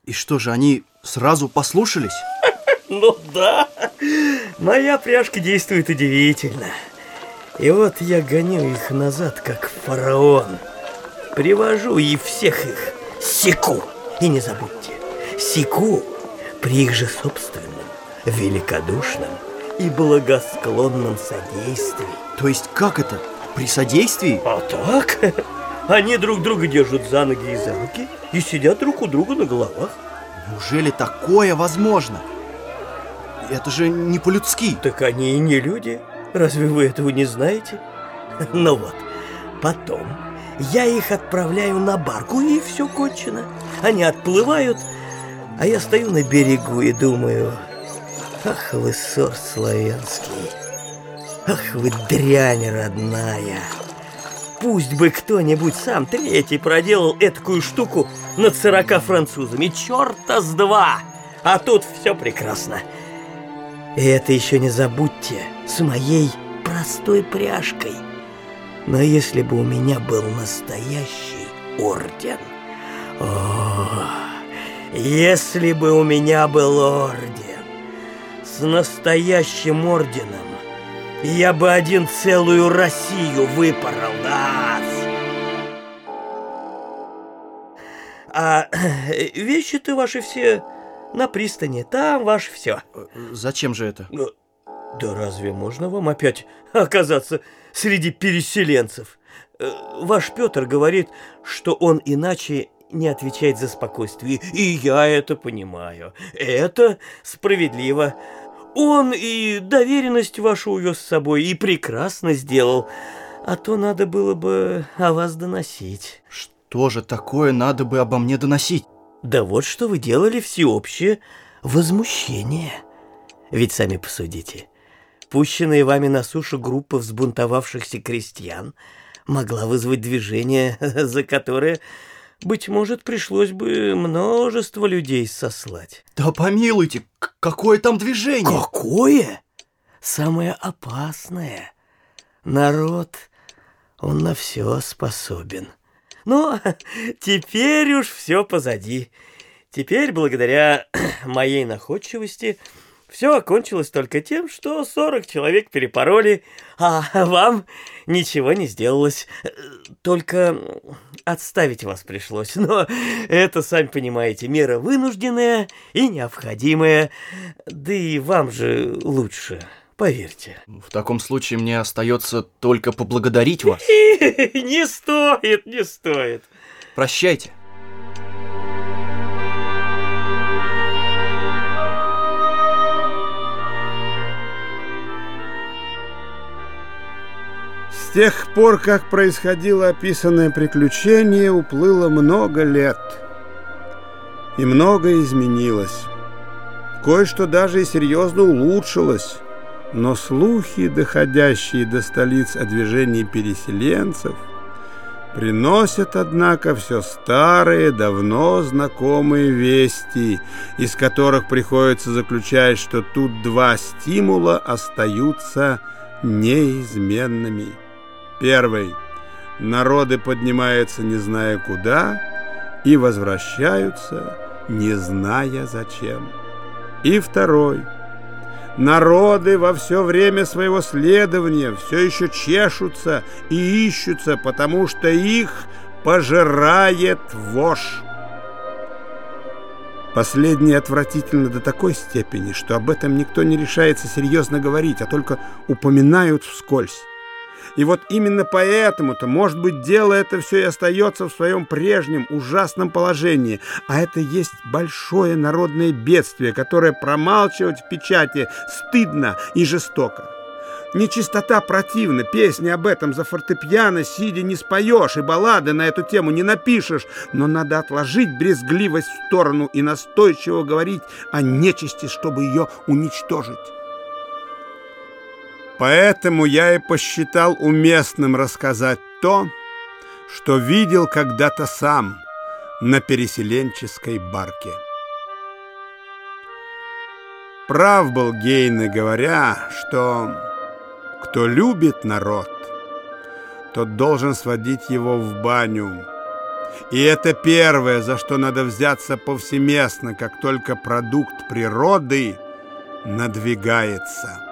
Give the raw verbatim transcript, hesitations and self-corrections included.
И что же, они сразу послушались? Ну да, моя пряжка действует удивительно. И вот я гоню их назад, как фараон. Привожу и всех их секу. И не забудьте, секу при их же собственном, великодушном и благосклонном содействии. То есть как это? При содействии? А так? Они друг друга держат за ноги и за руки и сидят друг у друга на головах. Неужели такое возможно? Это же не по-людски. Так они и не люди. Разве вы этого не знаете? Ну вот, потом я их отправляю на барку, и все кончено. Они отплывают, а я стою на берегу и думаю: ах вы, сор славянский, ах вы, дрянь родная. Пусть бы кто-нибудь сам третий проделал этакую штуку над сорока французами. Черта с два! А тут все прекрасно. И это еще не забудьте, с моей простой пряжкой. Но если бы у меня был настоящий орден... О, если бы у меня был орден с настоящим орденом, я бы один целую Россию выпорол, да. А вещи-то ваши все на пристани, там ваше все. Зачем же это? Да разве можно вам опять оказаться среди переселенцев? Ваш Петр говорит, что он иначе не отвечает за спокойствие, и я это понимаю. Это справедливо. Он и доверенность вашу увез с собой, и прекрасно сделал. А то надо было бы о вас доносить. Что же такое надо бы обо мне доносить? Да вот что вы делали всеобщее возмущение. Ведь сами посудите, пущенная вами на сушу группа взбунтовавшихся крестьян могла вызвать движение, за которое, быть может, пришлось бы множество людей сослать. Да помилуйте, какое там движение? Какое? Самое опасное. Народ, он на все способен. Но теперь уж все позади. Теперь, благодаря моей находчивости, все окончилось только тем, что сорок человек перепороли, а вам ничего не сделалось. Только отставить вас пришлось. Но это, сами понимаете, мера вынужденная и необходимая. Да и вам же лучше, поверьте. В таком случае мне остается только поблагодарить вас. Не стоит, не стоит. Прощайте. С тех пор, как происходило описанное приключение, уплыло много лет, и многое изменилось. Кое-что даже и серьезно улучшилось, но слухи, доходящие до столиц о движении переселенцев, приносят, однако, все старые, давно знакомые вести, из которых приходится заключать, что тут два стимула остаются неизменными. Первый. Народы поднимаются, не зная куда, и возвращаются, не зная зачем. И второй. Народы во все время своего следования все еще чешутся и ищутся, потому что их пожирает вошь. Последнее отвратительно до такой степени, что об этом никто не решается серьезно говорить, а только упоминают вскользь. И вот именно поэтому-то, может быть, дело это все и остается в своем прежнем ужасном положении. А это есть большое народное бедствие, которое промалчивать в печати стыдно и жестоко. Нечистота противна, песни об этом за фортепиано сидя не споешь, и баллады на эту тему не напишешь, но надо отложить брезгливость в сторону и настойчиво говорить о нечисти, чтобы ее уничтожить. Поэтому я и посчитал уместным рассказать то, что видел когда-то сам на переселенческой барке. Прав был Гейне, говоря, что кто любит народ, тот должен сводить его в баню, И это первое, за что надо взяться повсеместно, как только продукт природы надвигается.